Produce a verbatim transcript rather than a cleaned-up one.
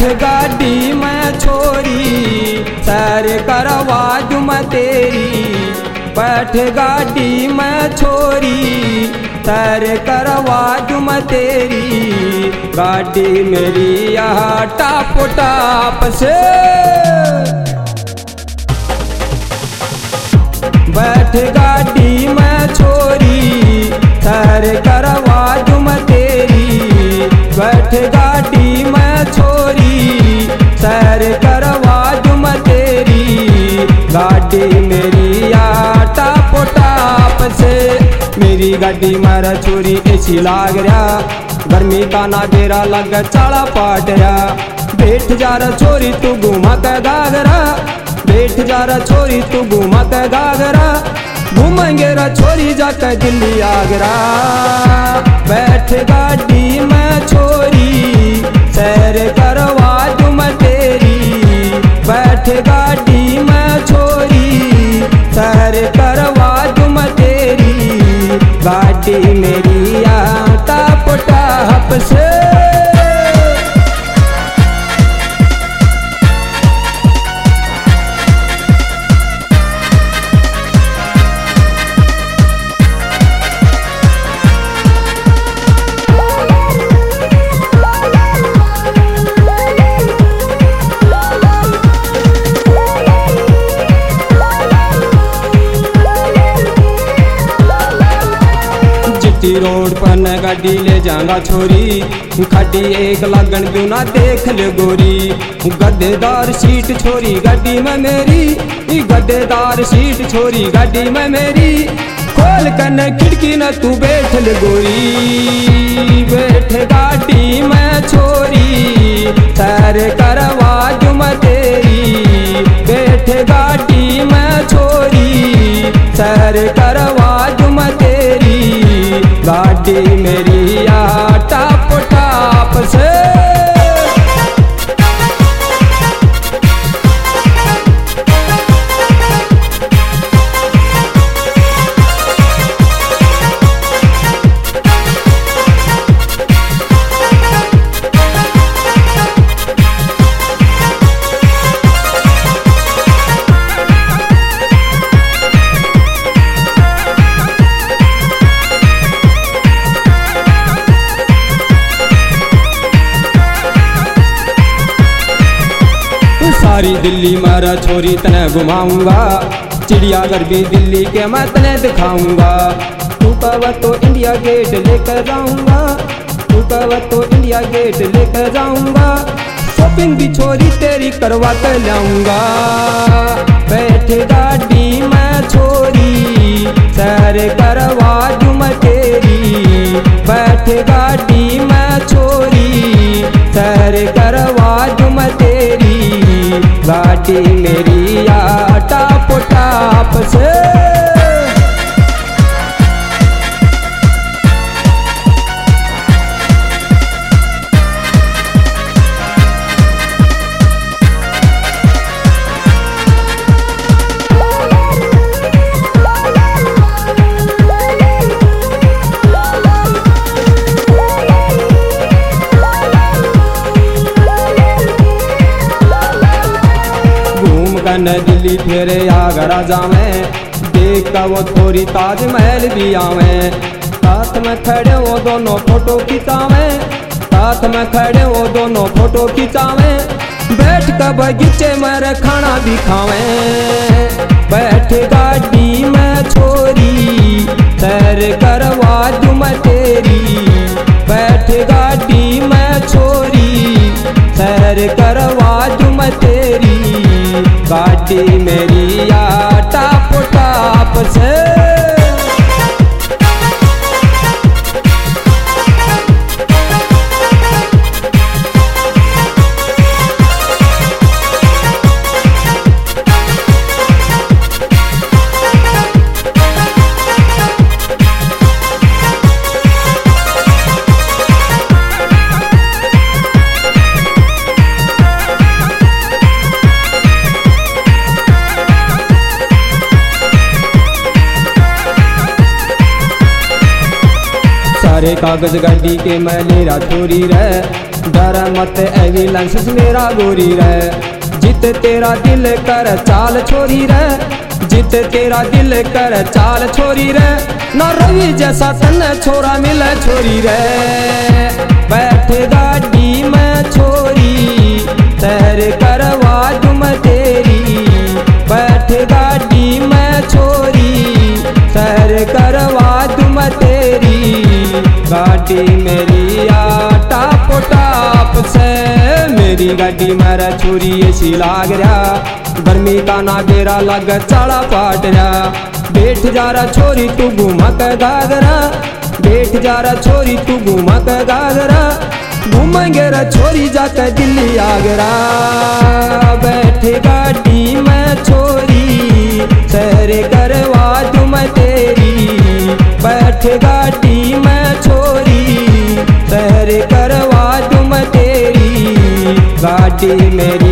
गाड़ी में छोरी सैर करवा दूं मैं तेरी। बैठ गाड़ी में छोरी सैर करवा दूं मैं तेरी। गाड़ी मेरी यहाँ टाप टाप से। बैठ गाड़ी में छोरी सैर करवा दूं मैं तेरी। बैठ गाड़ी में छोरी सैर करवा दूं मैं तेरी। गाड़ी मेरी यहाँ टाप टाप से। मेरी गाड़ी मारा छोरी ऐसी लाग रहा, गर्मी का नागेरा लग चाला पाट रहा। बैठ जा रहा छोरी तू घुमा के गागरा। बैठ जा रहा छोरी तू घुमा के गागरा। घूमेंगे रा छोरी जाकर दिल्ली आगरा। बैठ गाड़ी में छोरी सैर करवा दूं मैं तेरी। बैठ गाड़ी में छोरी सैर करवा दूं मैं तेरी। गाड़ी मेरी यहाँ टाप टाप से। रोड पर न गाड़ी ले जाऊंगा छोरी। खड्डी एक लगन क्यों ना देख ले गोरी। गद्देदार सीट छोरी गाड़ी में मेरी। गद्देदार सीट छोरी गाड़ी में मेरी। खोल कर खिड़की न तू बैठ ले गोरी। बैठ गाड़ी में छोरी सैर करवा दूं मैं तेरी। बैठ गाड़ी में छोरी सैर करवा दूं मैं तेरी। गाड़ी मेरी यहाँ टाप टाप से। सारी दिल्ली मारा छोरी तने घुमाऊंगा। चिड़ियाघर भी दिल्ली के मैं तने दिखाऊंगा। तू कह तो इंडिया गेट लेकर जाऊंगा। तू कह तो इंडिया गेट लेकर जाऊंगा। शॉपिंग भी छोरी तेरी करवा कर लाऊंगा। बैठ गाड़ी में छोरी सैर करवा दूं मैं तेरी। बैठ गाड़ी में छोरी सैर करवा दूं मैं तेरी। गाड़ी मेरी यहाँ टाप टाप से। न दिल्ली फिर आगरा जावें। देख का वो थोड़ी ताजमहल भी आवें। साथ में खड़े वो दोनों फोटो खिंचावें। साथ में खड़े वो दोनों फोटो खिंचावें। बैठ कर बगीचे में खाना भी खावें। बैठ गाड़ी में छोरी सैर करवा दूं मैं तेरी। बैठ गाड़ी में छोरी सैर करवा दूं मैं तेरी। गाड़ी मेरी यहाँ टाप टाप से। सारे कागज गाड़ी के मैं लेरा छोरी रे। डर मत एविलेंस मेरा गोरी रे, जित तेरा दिल कर चाल छोरी रे, जित तेरा दिल कर चाल छोरी रे, ना रवि जैसा तन छोरा मिले छोरी रे। बैठ गाड़ी में छोरी सैर करवा दूं तेरी, बैठ गाड़ी में छोरी सैर करवा दूं तेरी। गाड़ी मेरी आटा पोटाप से, मेरी गाड़ी मेरा छोरी ऐसी लाग रहा, गर्मी का ना बेरा लग चाड़ा पाट रहा। बैठ जा रहा छोरी तू घुमक गागरा, बैठ जा रहा छोरी तू घुमक गागरा, घूमेंगे रा छोरी जाकर दिल्ली आगरा। बैठ गाड़ी में छोरी सैर करवा दूं मैं तेरी, बैठ गाड़ी में छोरी सैर करवा दूं मैं तेरी। गाड़ी मेरी